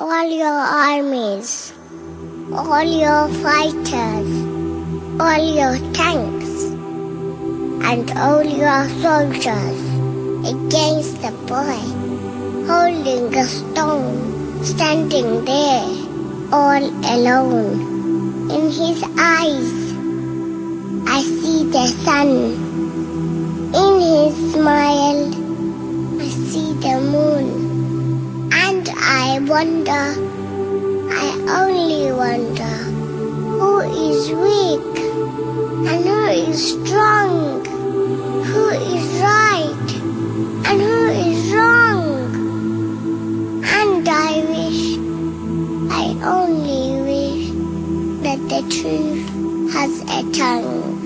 all your armies, all your fighters, all your tanks, and all your soldiers against the boy, holding a stone, standing there, all alone. In his eyes, I see the sun. In his smile, I see the moon. And I wonder, I only wonder, who is weak and who is strong, who is right and who is wrong. And I wish, I only wish, that the truth has a tongue.